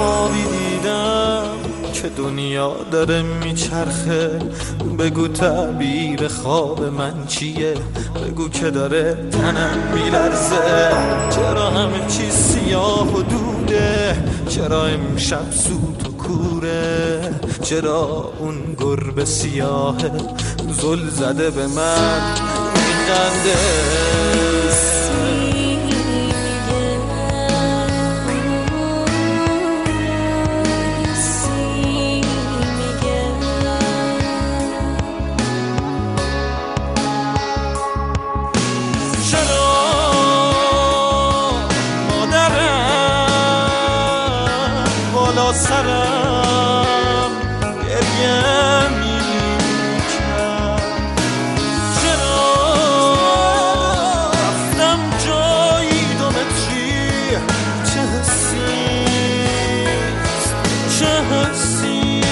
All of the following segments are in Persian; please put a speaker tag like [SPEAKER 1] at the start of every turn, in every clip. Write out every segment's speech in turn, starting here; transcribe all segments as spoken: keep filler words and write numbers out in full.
[SPEAKER 1] خوابی دیدم که دنیا داره میچرخه. بگو تعبیر خواب من چیه؟ بگو که داره تنم میلرزه. چرا همه چیز سیاه و دوده؟ چرا امشب سوت و کوره؟ چرا اون گربه سیاهه زل زده به من میخنده؟ سرم گریه میکرد. چرا رفتم جایی دو متری؟ چه حسیست چه حسی؟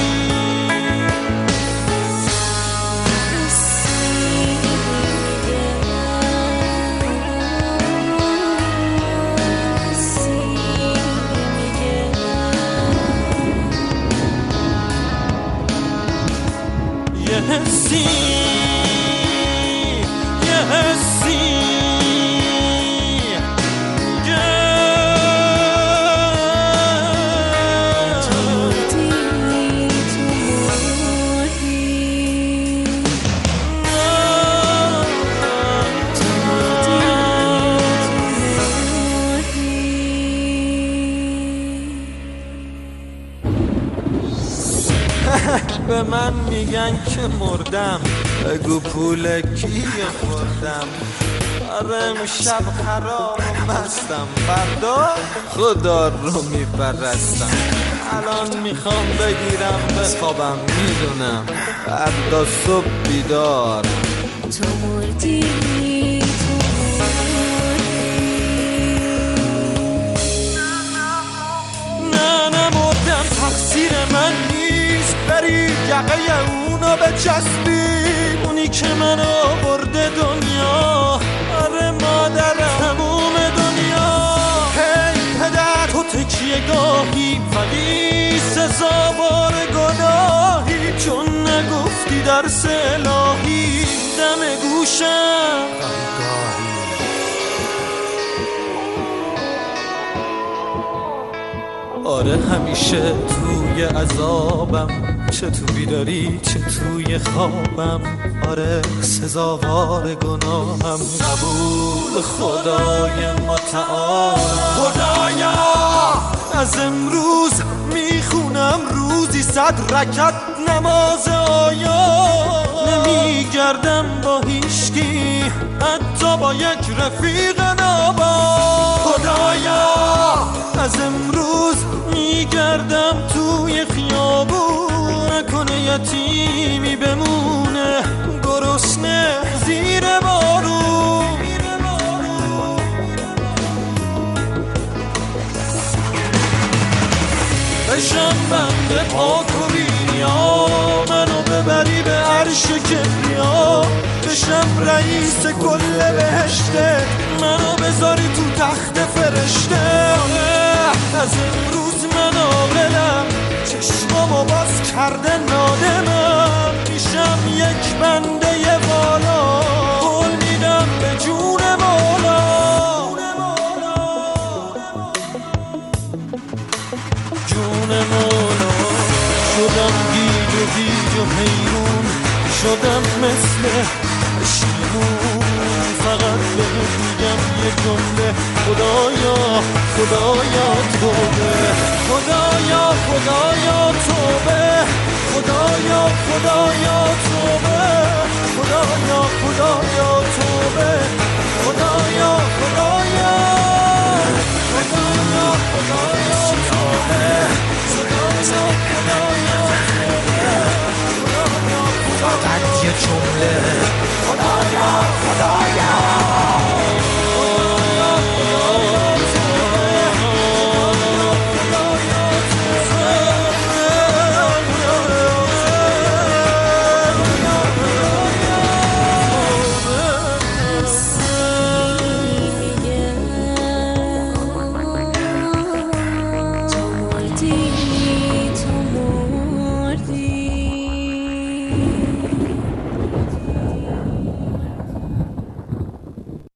[SPEAKER 1] یه حسی یه حسی
[SPEAKER 2] تو مردی تو مردی تو مردی
[SPEAKER 1] به من میگن که مردم. بگو پول کیه خوردم؟ آره امشب خراب و مستم، فردا خدا رو میپرستم. الان میخوام بگیرم بخوابم، میدونم فردا صبح بیدار.
[SPEAKER 2] تو مردی تو
[SPEAKER 1] نه نمردم، تقصیر من نیست. بری یقه اونو بچسبی، اونی که من آورده دنیا. آره مادرم تموم دنیا. هی پدر تو تکیه گاهی، ولی سزاوار گناهی، چون نگفتی درس الهی دم گوشم آره همیشه توی عذابم، چه تو بیداری چه توی خوابم. آره سزاوار گناهم، قبول خدای متعال. خدایا از امروز میخونم روزی صد رکعت نماز آیا. نمیگردم با هیچکی، حتی با یک رفیق نابا. خدایا از امروز میگردم توی خیابون، نکنه یتیمی بمونه گرسنه زیر بارون. بشم بنده پاک و بینیا، منو ببری به عرش کبریا. بشم رئیس کل بهشته، منو بذاری تو تخت فرشته. از امروز من عاقلم، چشمامو باز کرده نادمم. میشم یک بنده والا، قول میدم به جون مولا. جون مولا شدم گیج و گیج و حیرون، شدم مثل پشیمون. فقط بهت میگم یه جمله، خدایا خدایا توبه. خدایا خدایا توبه. خدایا خدایا توبه. خدایا خدایا